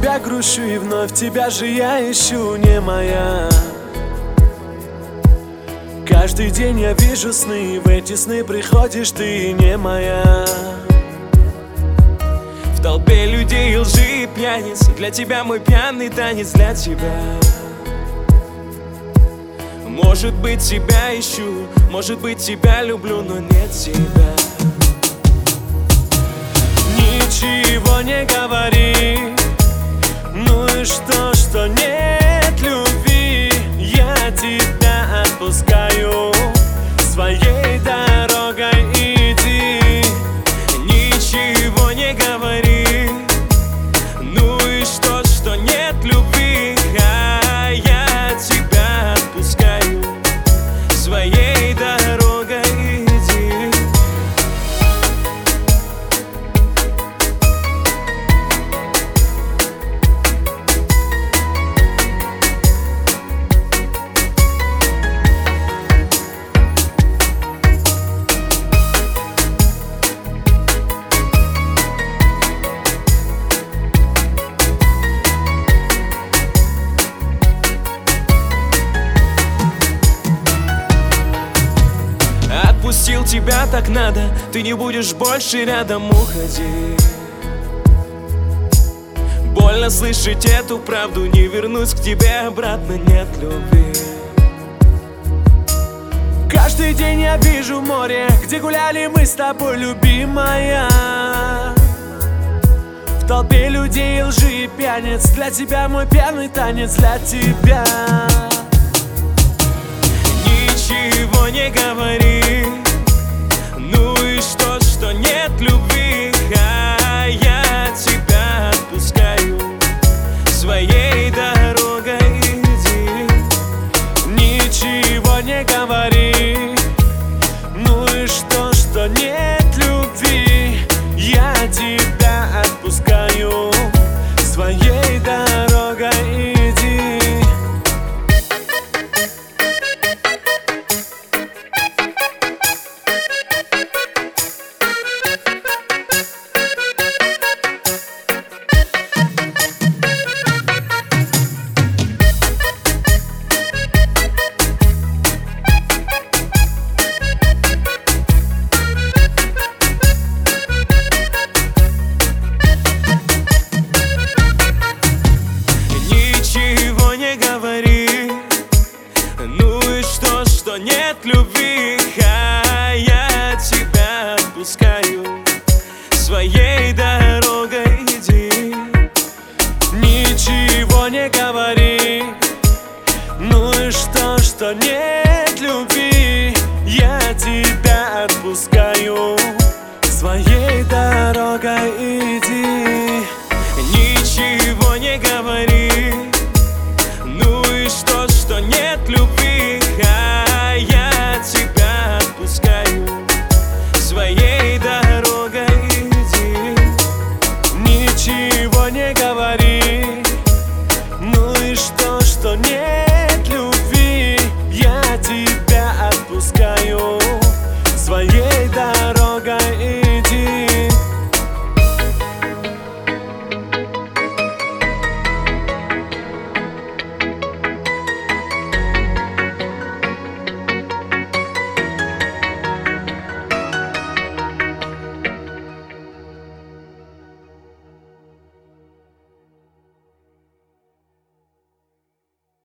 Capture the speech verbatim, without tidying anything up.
тебя грущу, и вновь тебя же я ищу, не моя. Каждый день я вижу сны, в эти сны приходишь ты, не моя. В толпе людей лжи и пьяниц, для тебя мой пьяный танец, для тебя. Может быть, тебя ищу, может быть, тебя люблю, но нет тебя. Ничего не говори, ну и что, что нет любви? Я тебя отпускаю, своей дорогой иди. Ничего не говори, ну и что, что нет любви? А я тебя отпускаю, своей дорогой иди. Отпустил тебя так надо, ты не будешь больше рядом, уходи. Больно слышать эту правду, не вернусь к тебе обратно, нет любви. Каждый день я вижу море, где гуляли мы с тобой, любимая. В толпе людей лжи и пьяниц, для тебя мой пьяный танец, для тебя. Ничего не говори, ну и что, что нет любви? А я тебя отпускаю, своей дорогой иди. Ничего не говори, ну и что, что нет любви? Я тебя отпускаю, своей дорогой иди. Что нет любви, а я тебя отпускаю, своей дорогой иди. Ничего не говори, ну и что, что нет любви? Я тебя отпускаю, своей дорогой иди. Ничего